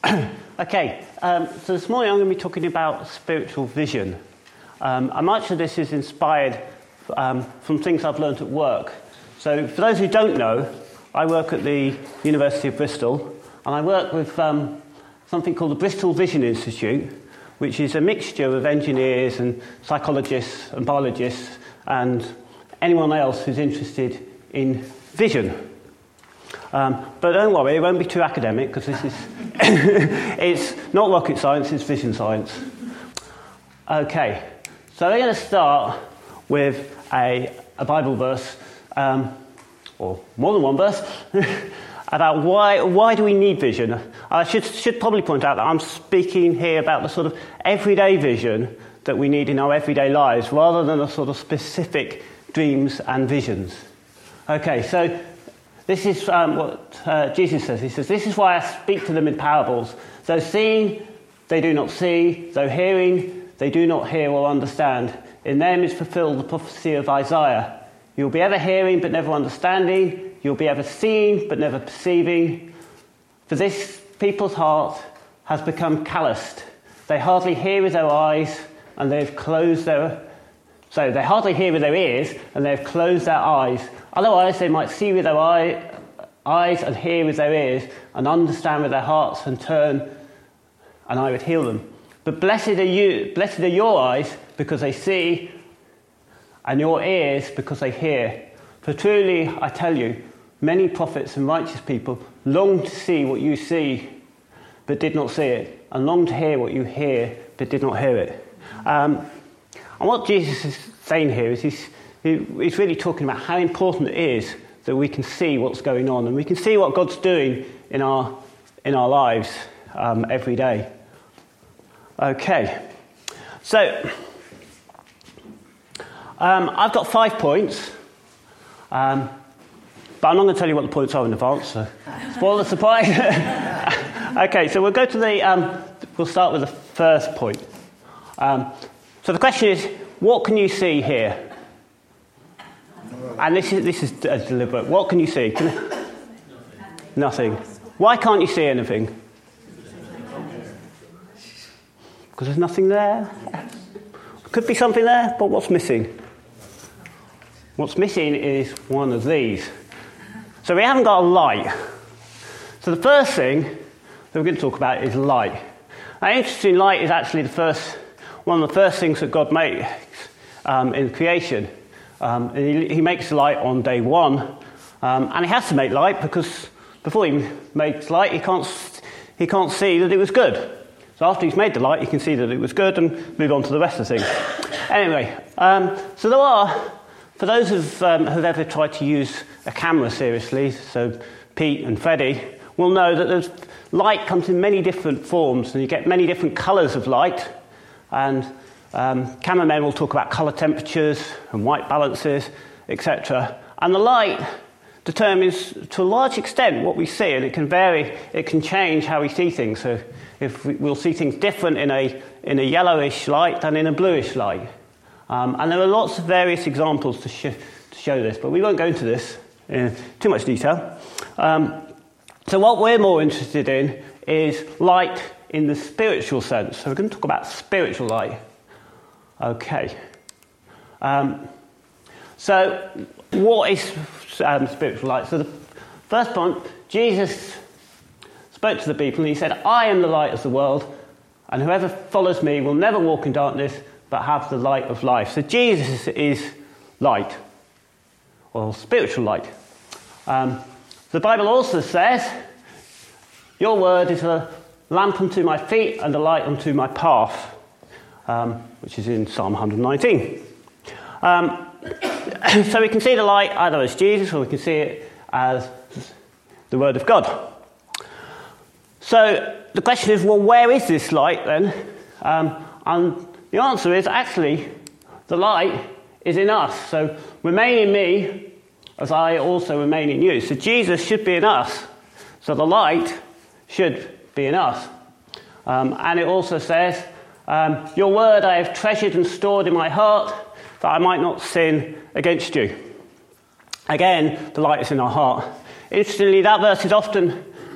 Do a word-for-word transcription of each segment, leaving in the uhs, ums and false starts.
Okay, um, so this morning I'm going to be talking about spiritual vision. Um, and much of this is inspired um, from things I've learned at work. So for those who don't know, I work at the University of Bristol, and I work with um, something called the Bristol Vision Institute, which is a mixture of engineers and psychologists and biologists and anyone else who's interested in vision. Um, but don't worry, it won't be too academic, because this is it's not rocket science, it's vision science. Okay, so we're going to start with a, a Bible verse, um, or more than one verse, about why why do we need vision. I should should probably point out that I'm speaking here about the sort of everyday vision that we need in our everyday lives, rather than the sort of specific dreams and visions. Okay, so this is um, what uh, Jesus says. He says, "This is why I speak to them in parables. Though seeing, they do not see. Though hearing, they do not hear or understand. In them is fulfilled the prophecy of Isaiah. You'll be ever hearing, but never understanding. You'll be ever seeing, but never perceiving. For this people's heart has become calloused. They hardly hear with their eyes, and they've closed their... So they hardly hear with their ears, and they've closed their eyes. Otherwise, they might see with their eye, eyes and hear with their ears, and understand with their hearts and turn, and I would heal them. But blessed are you, blessed are your eyes, because they see, and your ears, because they hear. For truly, I tell you, many prophets and righteous people long to see what you see, but did not see it, and long to hear what you hear, but did not hear it." Um, and what Jesus is saying here is he's, he's really talking about how important it is that we can see what's going on, and we can see what God's doing in our in our lives um, every day. Okay, so um, I've got five points. Um, but I'm not going to tell you what the points are in advance, so spoil the surprise. Okay, so we'll go to the, um, we'll start with the first point. Um, so the question is, what can you see here? And this is this is uh, deliberate. What can you see? Can, nothing. Why can't you see anything? Because there's nothing there. Could be something there, but what's missing? What's missing is one of these. So we haven't got a light. So the first thing that we're going to talk about is light. Now, interesting, light is actually the first one of the first things that God makes um, in creation. Um, and he, he makes light on day one, um, and he has to make light because before he makes light, he can't he can't see that it was good. So after he's made the light, he can see that it was good and move on to the rest of the things. Anyway, um, so there are. For those who've, um, who've ever tried to use a camera seriously, so Pete and Freddie, will know that there's, light comes in many different forms, and you get many different colours of light. And um, cameramen will talk about colour temperatures and white balances, et cetera. And the light determines, to a large extent, what we see, and it can vary. It can change how we see things. So if we, we'll see things different in a in a yellowish light than in a bluish light. Um, and there are lots of various examples to, sh- to show this, but we won't go into this in too much detail. Um, so what we're more interested in is light in the spiritual sense. So we're going to talk about spiritual light. Okay. Um, so what is um, spiritual light? So the first point, Jesus spoke to the people and he said, "I am the light of the world, and whoever follows me will never walk in darkness, but have the light of life." So Jesus is light, or spiritual light. Um, the Bible also says, "Your word is a lamp unto my feet and a light unto my path," um, which is in Psalm one nineteen. Um, so we can see the light either as Jesus, or we can see it as the word of God. So the question is, well, where is this light then? Um, and the answer is, actually, the light is in us. So remain in me as I also remain in you. So Jesus should be in us. So the light should be in us. Um, and it also says, um, "Your word I have treasured and stored in my heart, that I might not sin against you." Again, the light is in our heart. Interestingly, that verse is often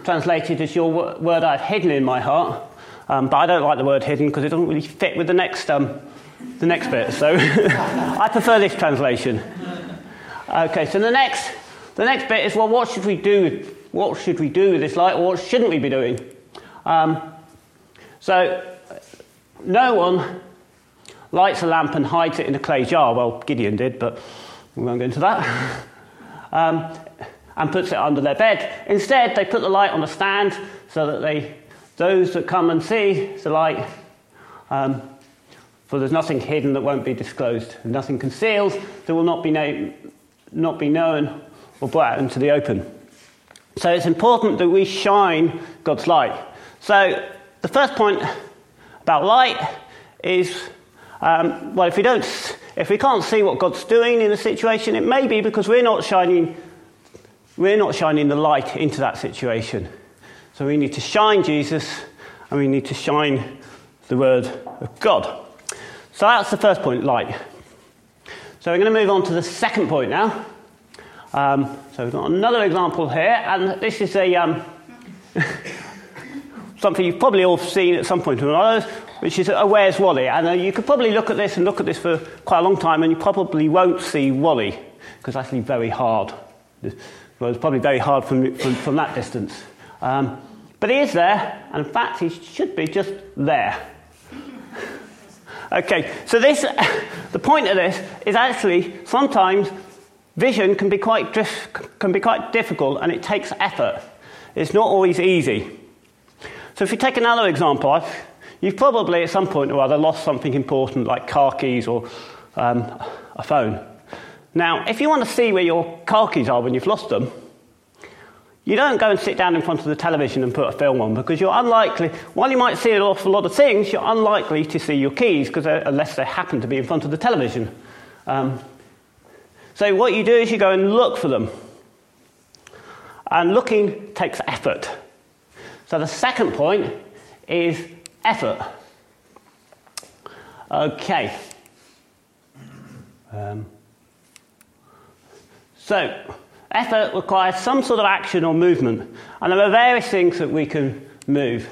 translated as your w- word I've hidden in my heart. Um, but I don't like the word hidden because it doesn't really fit with the next um, the next bit. So I prefer this translation. Okay, so the next the next bit is, well, what should we do? What should we do with this light, or what shouldn't we be doing? Um, so no one lights a lamp and hides it in a clay jar. Well, Gideon did, but we won't go into that. um, and puts it under their bed. Instead, they put the light on a stand so that they, those that come and see the light, um, for there's nothing hidden that won't be disclosed, nothing concealed that will not be, na- not be known or brought out into the open. So it's important that we shine God's light. So the first point about light is, um, well, if we don't, if we can't see what God's doing in a situation, it may be because we're not shining, we're not shining the light into that situation. So we need to shine Jesus, and we need to shine the Word of God. So that's the first point, light. So we're going to move on to the second point now. Um, so we've got another example here, and this is a um, something you've probably all seen at some point or another, which is a Where's Wally? And uh, you could probably look at this and look at this for quite a long time, and you probably won't see Wally, because it's actually very hard. Well, it's probably very hard from, from, from that distance. Um, but he is there, and in fact, he should be just there. Okay, so this, the point of this is actually sometimes vision can be quite can be quite difficult, and it takes effort. It's not always easy. So if you take another example, I've, you've probably at some point or other lost something important like car keys or um, a phone. Now, if you want to see where your car keys are when you've lost them, you don't go and sit down in front of the television and put a film on, because you're unlikely, while you might see an awful lot of things, you're unlikely to see your keys, because unless they happen to be in front of the television. Um, so what you do is you go and look for them. And looking takes effort. So the second point is effort. Okay. Um, so, effort requires some sort of action or movement. And there are various things that we can move.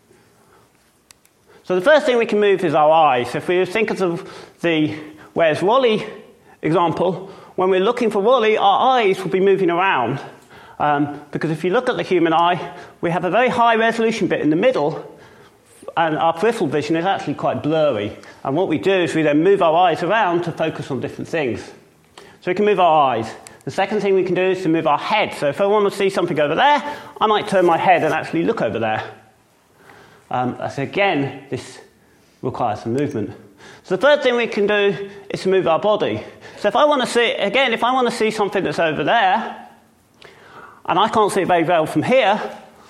So the first thing we can move is our eyes. If we think of the Where's Wally example, when we're looking for Wally, our eyes will be moving around. Um, because if you look at the human eye, we have a very high resolution bit in the middle, and our peripheral vision is actually quite blurry. And what we do is we then move our eyes around to focus on different things. So we can move our eyes. The second thing we can do is to move our head. So if I want to see something over there, I might turn my head and actually look over there. Um, so again, this requires some movement. So the third thing we can do is to move our body. So if I want to see, again, if I want to see something that's over there, and I can't see it very well from here,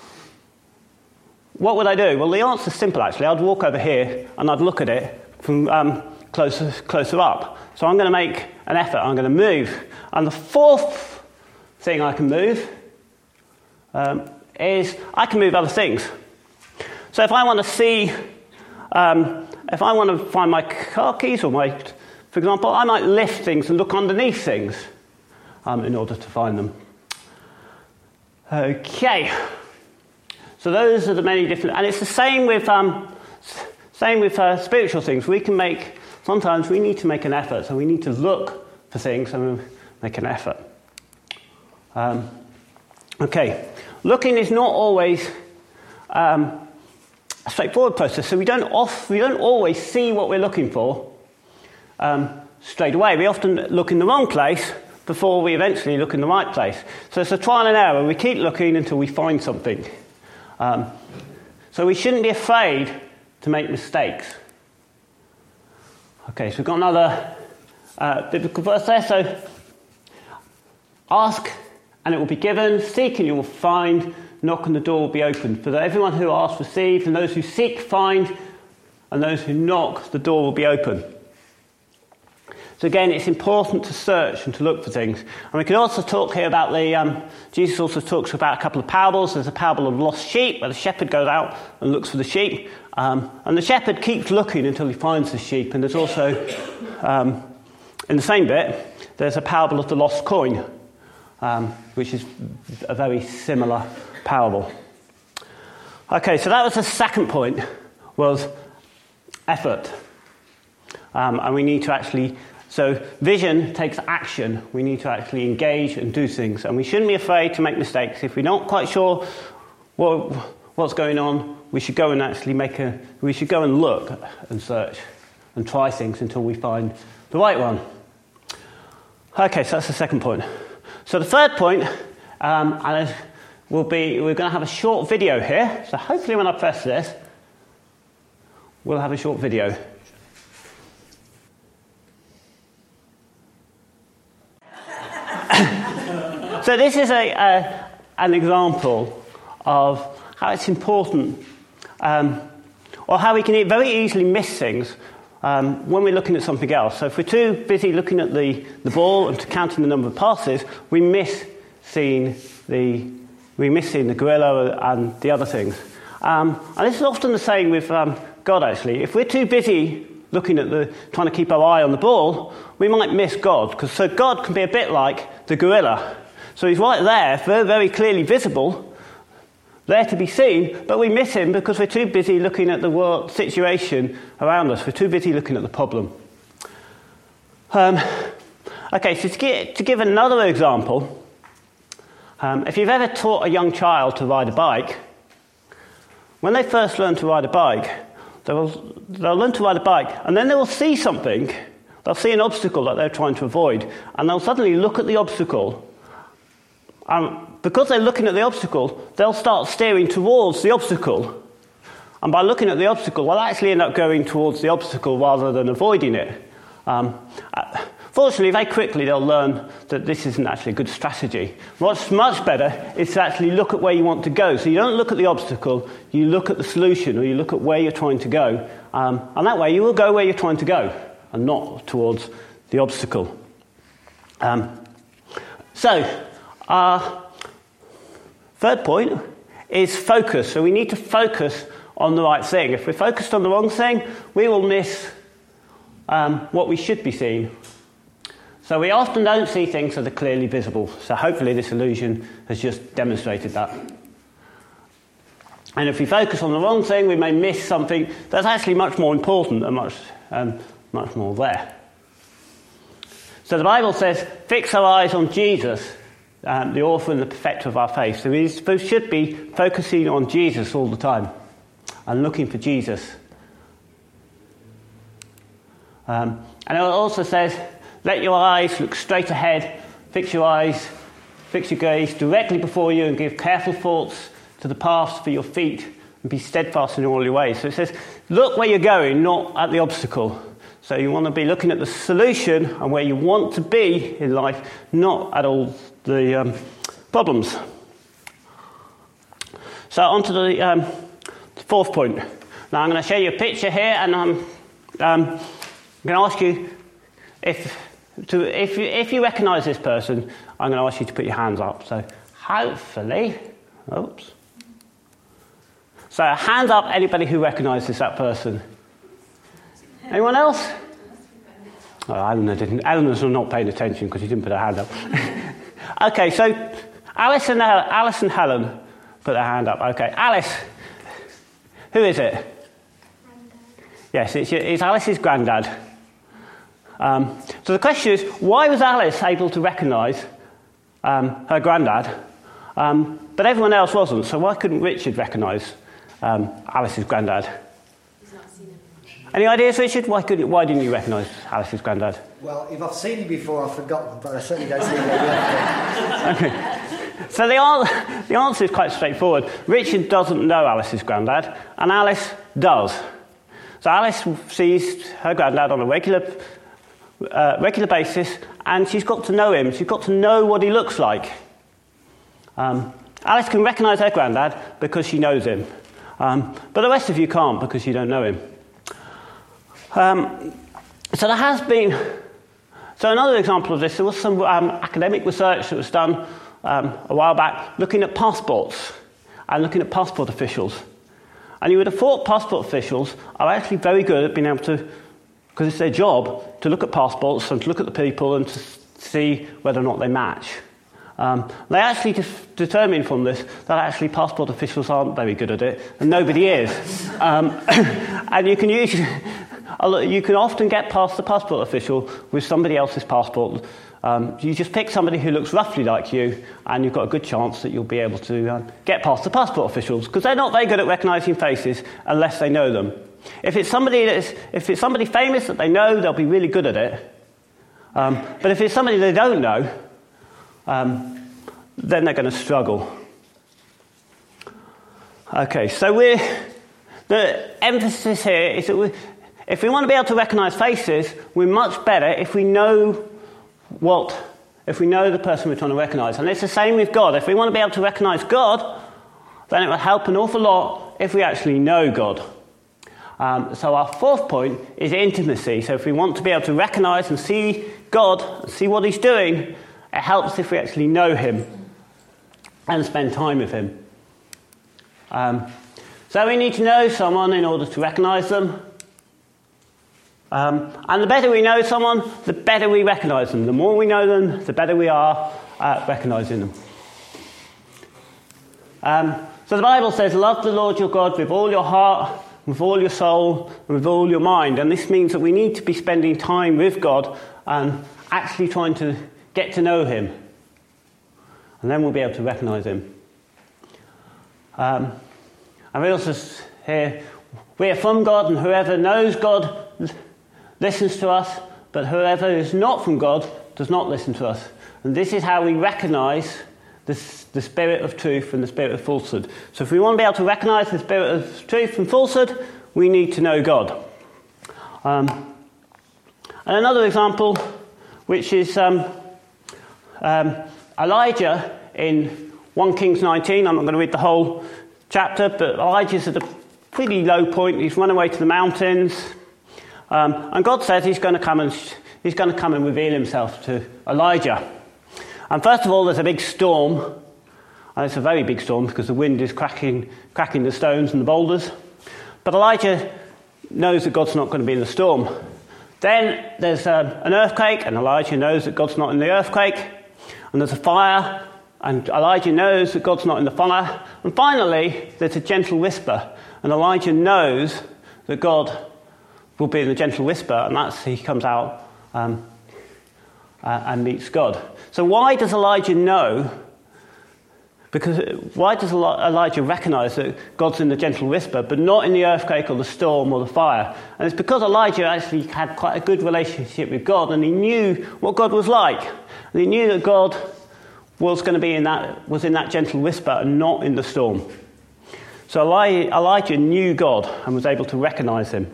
what would I do? Well, the answer's simple, actually. I'd walk over here and I'd look at it from um, closer, closer up. So I'm going to make an effort. I'm going to move. And the fourth thing I can move um, is I can move other things. So if I want to see, um, if I want to find my car keys, or my, for example, I might lift things and look underneath things um, in order to find them. Okay, so those are the many different, and it's the same with um, same with uh, spiritual things. We can make, sometimes we need to make an effort, so we need to look for things and make an effort. Um, okay, looking is not always um, a straightforward process, so we don't off, we don't always see what we're looking for um, straight away. We often look in the wrong place before we eventually look in the right place. So it's a trial and error. We keep looking until we find something. Um, so we shouldn't be afraid to make mistakes. Okay, so we've got another uh, biblical verse there. So, ask and it will be given, seek and you will find, knock and the door will be opened. For everyone who asks receives, and those who seek find, and those who knock, the door will be open. So again, it's important to search and to look for things. And we can also talk here about the, um, Jesus also talks about a couple of parables. There's a parable of lost sheep, where the shepherd goes out and looks for the sheep. Um, and the shepherd keeps looking until he finds the sheep. And there's also, um, in the same bit, there's a parable of the lost coin, um, which is a very similar parable. Okay, so that was the second point, was effort. Um, and we need to actually, so vision takes action. We need to actually engage and do things. And we shouldn't be afraid to make mistakes. If we're not quite sure what, what's going on, we should go and actually make a, we should go and look and search and try things until we find the right one. Okay, so that's the second point. So the third point, um, and will be, we're going to have a short video here. So hopefully when I press this, we'll have a short video. So this is a, a an example of how it's important, um, or how we can very easily miss things um, when we're looking at something else. So if we're too busy looking at the, the ball and counting the number of passes, we miss seeing the we miss seeing the gorilla and the other things. Um, and this is often the same with um, God. Actually, if we're too busy looking at the trying to keep our eye on the ball, we might miss God. Because so God can be a bit like the gorilla. So he's right there, very, very clearly visible, there to be seen, but we miss him because we're too busy looking at the world situation around us. We're too busy looking at the problem. Um, okay, so to, get, to give another example, um, if you've ever taught a young child to ride a bike, when they first learn to ride a bike, they'll, they'll learn to ride a bike, and then they will see something, they'll see an obstacle that they're trying to avoid, and they'll suddenly look at the obstacle. Um, because they're looking at the obstacle, they'll start steering towards the obstacle. And by looking at the obstacle, they'll actually end up going towards the obstacle rather than avoiding it. Um, uh, fortunately, very quickly they'll learn that this isn't actually a good strategy. What's much better is to actually look at where you want to go. So you don't look at the obstacle, you look at the solution, or you look at where you're trying to go. Um, and that way you will go where you're trying to go, and not towards the obstacle. Um, so... Our third point is focus. So we need to focus on the right thing. If we're focused on the wrong thing, we will miss um, what we should be seeing. So we often don't see things that are clearly visible. So hopefully this illusion has just demonstrated that. And if we focus on the wrong thing, we may miss something that's actually much more important and much, um, much more there. So the Bible says, fix our eyes on Jesus, Um, the author and the perfecter of our faith. So we should be focusing on Jesus all the time and looking for Jesus. Um, and it also says, let your eyes look straight ahead, fix your eyes, fix your gaze directly before you and give careful thoughts to the paths for your feet and be steadfast in all your ways. So it says, look where you're going, not at the obstacle. So you want to be looking at the solution and where you want to be in life, not at all the um, problems. So on to the, um, the fourth point. Now I'm going to show you a picture here, and I'm, um, I'm going to ask you if to if you, if you recognise this person, I'm going to ask you to put your hands up. So hopefully, oops. So hands up, anybody who recognises that person. Anyone else? Oh, Eleanor didn't. Eleanor's not paying attention because she didn't put her hand up. Okay, so Alice and, uh, Alice and Helen put their hand up. Okay, Alice, who is it? Granddad. Yes, it's, it's Alice's granddad. Um, so the question is, why was Alice able to recognise um, her granddad, um, but everyone else wasn't? So why couldn't Richard recognise um, Alice's granddad? Any ideas, Richard? Why couldn't? Why didn't you recognise Alice's granddad? Well, if I've seen him before, I've forgotten, but I certainly don't see him again. Okay. So the, an- the answer is quite straightforward. Richard doesn't know Alice's granddad, and Alice does. So Alice sees her granddad on a regular, uh, regular basis, and she's got to know him. She's got to know what he looks like. Um, Alice can recognise her granddad because she knows him, um, but the rest of you can't because you don't know him. Um, so there has been, so another example of this, there was some um, academic research that was done um, a while back looking at passports and looking at passport officials. And you would have thought passport officials are actually very good at being able to, because it's their job, to look at passports and to look at the people and to see whether or not they match. Um, they actually def- determined from this that actually passport officials aren't very good at it, and nobody is. Um, and you can usually, you can often get past the passport official with somebody else's passport. Um, you just pick somebody who looks roughly like you, and you've got a good chance that you'll be able to um, get past the passport officials, because they're not very good at recognising faces unless they know them. If it's somebody that's, if it's somebody famous that they know, they'll be really good at it. Um, but if it's somebody they don't know, um, then they're going to struggle. Okay, so we're, the emphasis here is that we, if we want to be able to recognise faces, we're much better if we know what, if we know the person we're trying to recognise. And it's the same with God. If we want to be able to recognise God, then it will help an awful lot if we actually know God. Um, so our fourth point is intimacy. So if we want to be able to recognise and see God, and see what he's doing, it helps if we actually know him and spend time with him. Um, so we need to know someone in order to recognise them. Um, and the better we know someone, the better we recognise them. The more we know them, the better we are at recognising them. Um, so the Bible says, love the Lord your God with all your heart, with all your soul, and with all your mind. And this means that we need to be spending time with God and actually trying to get to know him. And then we'll be able to recognise him. Um, and we also hear, we are from God, and whoever knows God listens to us, but whoever is not from God does not listen to us. And this is how we recognise this, the spirit of truth and the spirit of falsehood. So if we want to be able to recognise the spirit of truth and falsehood, we need to know God. Um, and another example, which is um, um, Elijah in First Kings nineteen. I'm not going to read the whole chapter, but Elijah's at a pretty low point. He's run away to the mountains. Um, and God says he's going to come and he's going to come and reveal himself to Elijah. And first of all, there's a big storm, and it's a very big storm because the wind is cracking, cracking the stones and the boulders. But Elijah knows that God's not going to be in the storm. Then there's uh, an earthquake, and Elijah knows that God's not in the earthquake. And there's a fire, and Elijah knows that God's not in the fire. And finally, there's a gentle whisper, and Elijah knows that God will be in the gentle whisper, and that's he comes out um, uh, and meets God. So why does Elijah know? Because why does Elijah recognise that God's in the gentle whisper, but not in the earthquake or the storm or the fire? And it's because Elijah actually had quite a good relationship with God, and he knew what God was like, and he knew that God was going to be in that was in that gentle whisper and not in the storm. So Elijah knew God and was able to recognise him.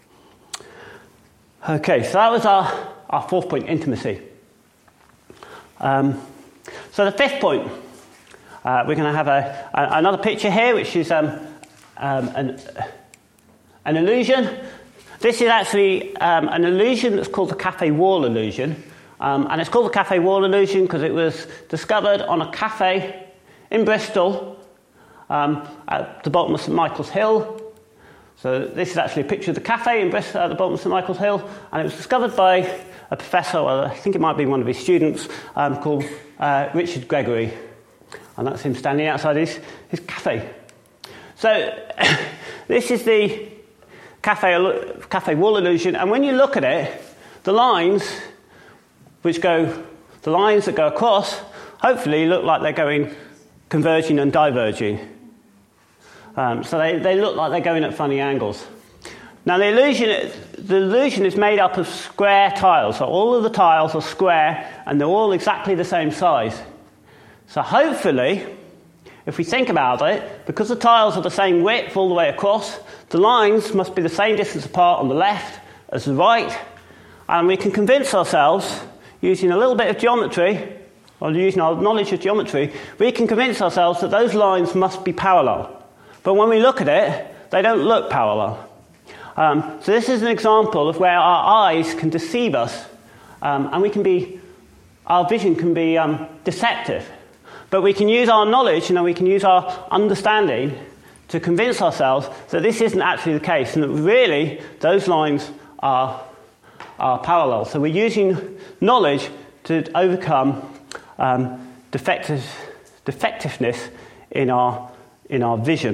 Okay, so that was our, our fourth point, intimacy. Um, so the fifth point, uh, we're going to have a, a, another picture here, which is um, um, an, an illusion. This is actually um, an illusion that's called the cafe wall illusion. Um, and it's called the cafe wall illusion because it was discovered on a cafe in Bristol um, at the bottom of St Michael's Hill. So this is actually a picture of the cafe in Bristol at the bottom of St Michael's Hill, and it was discovered by a professor, or I think it might be one of his students, um, called uh, Richard Gregory. And that's him standing outside his, his cafe. So this is the cafe, cafe wall illusion, and when you look at it, the lines which go, the lines that go across, hopefully look like they're going converging and diverging. Um, so they, they look like they're going at funny angles. Now the illusion, the illusion is made up of square tiles. So all of the tiles are square and they're all exactly the same size. So hopefully, if we think about it, because the tiles are the same width all the way across, the lines must be the same distance apart on the left as the right. And we can convince ourselves, using a little bit of geometry, or using our knowledge of geometry, we can convince ourselves that those lines must be parallel. But when we look at it, they don't look parallel. Um, so this is an example of where our eyes can deceive us, um, and we can be, our vision can be um, deceptive. But we can use our knowledge, and we can use our understanding to convince ourselves that this isn't actually the case, and that really those lines are, are parallel. So we're using knowledge to overcome um, defective, defectiveness in our in our vision.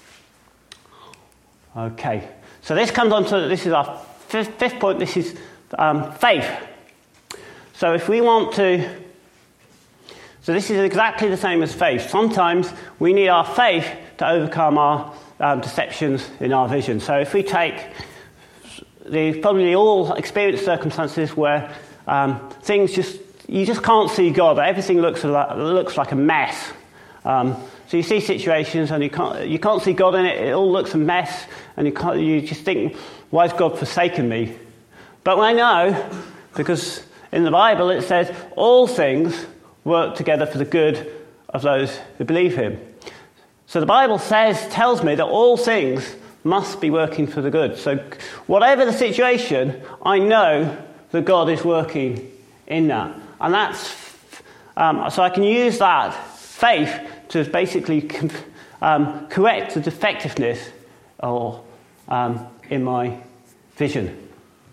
Okay, so this comes on to, this is our fifth, fifth point, this is um, faith. So if we want to, so this is exactly the same as faith. Sometimes we need our faith to overcome our um, deceptions in our vision. So if we take, the probably all experienced circumstances where um, things just, you just can't see God, everything looks like, looks like a mess. Um, so you see situations and you can't you can't see God in it. It all looks a mess, and you can't, you just think, why has God forsaken me? But I know, because in the Bible it says all things work together for the good of those who believe Him. So the Bible says tells me that all things must be working for the good. So whatever the situation, I know that God is working in that, and that's um, so I can use that faith to basically um, correct the defectiveness or um, in my vision.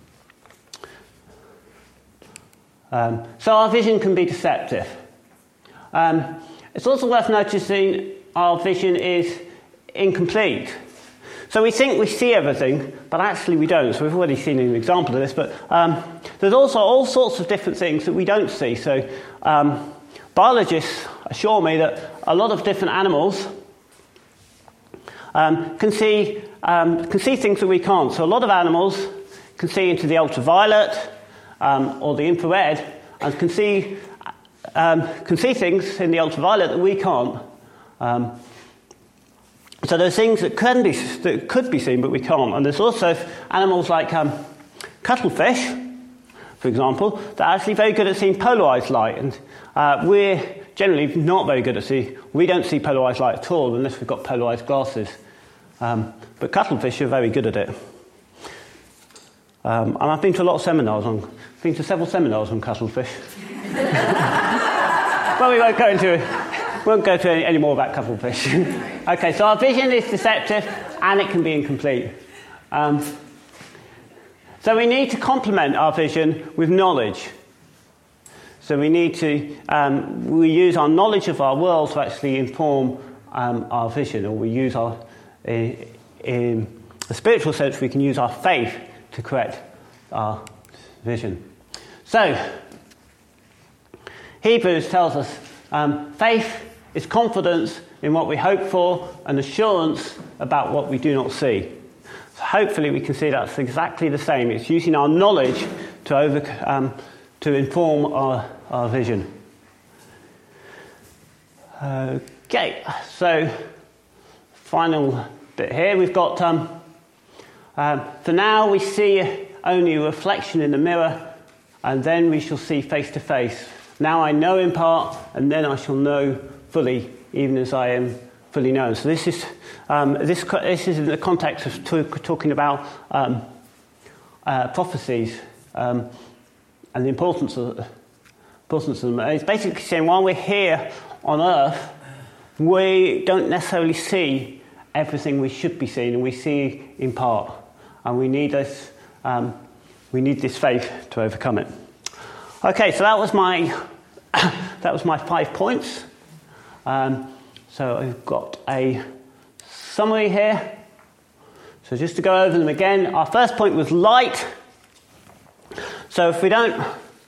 Um, so our vision can be deceptive. Um, it's also worth noticing our vision is incomplete. So we think we see everything, but actually we don't. So we've already seen an example of this, but um, there's also all sorts of different things that we don't see. So um, biologists assure me that a lot of different animals um, can see um, can see things that we can't. So a lot of animals can see into the ultraviolet um, or the infrared, and can see um, can see things in the ultraviolet that we can't. Um, so there's things that can be that could be seen, but we can't. And there's also animals like um, cuttlefish, for example, that are actually very good at seeing polarized light, and uh, we're generally not very good at see. We don't see polarized light at all unless we've got polarized glasses. Um, but cuttlefish are very good at it. Um, and I've been to a lot of seminars on, been to several seminars on cuttlefish. Well, we won't go into, won't go to any, any more about cuttlefish. Okay, so our vision is deceptive and it can be incomplete. Um, so we need to complement our vision with knowledge. So we need to, um, we use our knowledge of our world to actually inform um, our vision, or we use our, in, in a spiritual sense, we can use our faith to correct our vision. So, Hebrews tells us um, faith is confidence in what we hope for and assurance about what we do not see. So hopefully we can see that's exactly the same. It's using our knowledge to over, um, to inform our, our vision. Okay, so final bit here. We've got, um, um, for now we see only a reflection in the mirror, and then we shall see face to face. Now I know in part, and then I shall know fully, even as I am fully known. So this is um, this this is in the context of t- talking about um, uh, prophecies um, and the importance of importance of them. It's basically saying while we're here on earth, we don't necessarily see everything we should be seeing, and we see in part, and we need this um, we need this faith to overcome it. Okay, so that was my that was my five points. Um, so I've got a summary here. So just to go over them again, our first point was light. So if we don't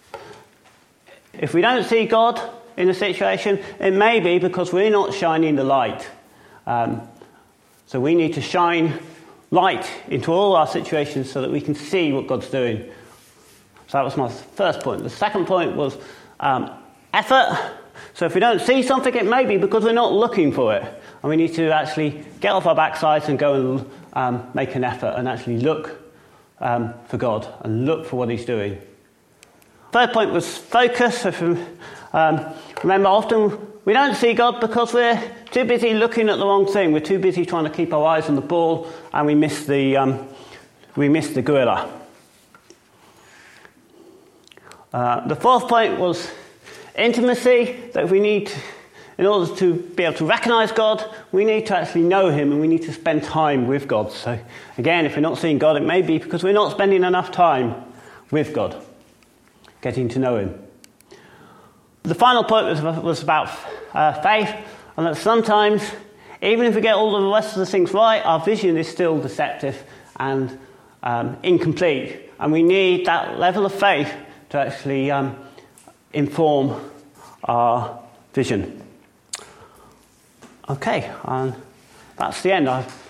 if we don't see God in a situation, it may be because we're not shining the light. Um, so we need to shine light into all our situations so that we can see what God's doing. So that was my first point. The second point was um, effort. So if we don't see something, it may be because we're not looking for it. And we need to actually get off our backsides and go and um, make an effort and actually look um, for God and look for what He's doing. Third point was focus. If we, um, remember, often we don't see God because we're too busy looking at the wrong thing. We're too busy trying to keep our eyes on the ball, and we miss the um, we miss the gorilla. Uh, the fourth point was intimacy, that we need, in order to be able to recognise God, we need to actually know Him, and we need to spend time with God. So again, if we're not seeing God, it may be because we're not spending enough time with God, getting to know Him. The final point was, was about uh, faith, and that sometimes, even if we get all the rest of the things right, our vision is still deceptive and um, incomplete. And we need that level of faith to actually um, inform our vision. Okay, and that's the end. I've